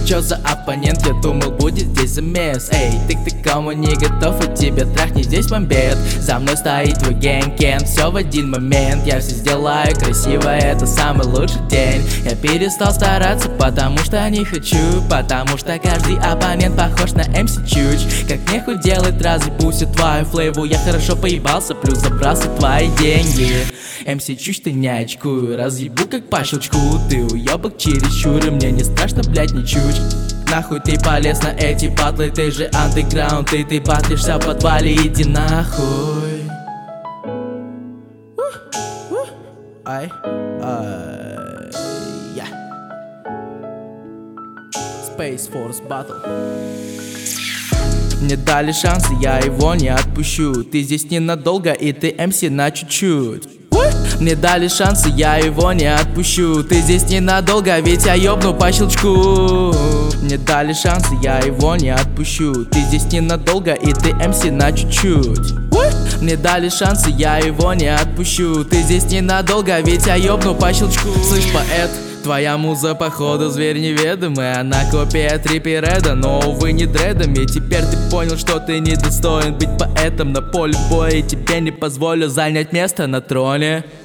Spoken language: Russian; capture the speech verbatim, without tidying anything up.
Чё за оппонент, я думал, будет здесь замес. Эй, ты к такому не готов, и тебе трахни здесь бомбет. За мной стоит твой гэнг, Кен, все в один момент. Я все сделаю красиво, это самый лучший день. Я перестал стараться, потому что не хочу. Потому что каждый оппонент похож на эм си Чуч. Как нехуй делать, разъебуся твою флейву. Я хорошо поебался, плюс забрался твои деньги. эм си Чуч, ты не очкуй, разъебу как по щелчку. Ты уебок чересчур, и мне не страшно, блять, ничуть. Нахуй ты полез на эти батлы, ты же андеграунд, и ты батлишься в подвале, иди нахуй. Ай, ай, я Space Force Battle. Мне дали шанс, и я его не отпущу. Ты здесь ненадолго, и ты эм си на чуть-чуть. Мне дали шанс, и я его не отпущу. Ты здесь ненадолго, ведь я ёбну по щелчку. Мне дали шанс, и я его не отпущу. Ты здесь ненадолго, и ты эм си на чуть-чуть. Мне дали шанс, и я его не отпущу. Ты здесь ненадолго, ведь я ёбну по щелчку. Слышь, поэт, твоя муза, походу, зверь неведомый. Она копия Триппи Реда, но, увы, не дредами. Теперь ты понял, что ты недостоин быть поэтом на поле боя, и тебе не позволю занять место на троне.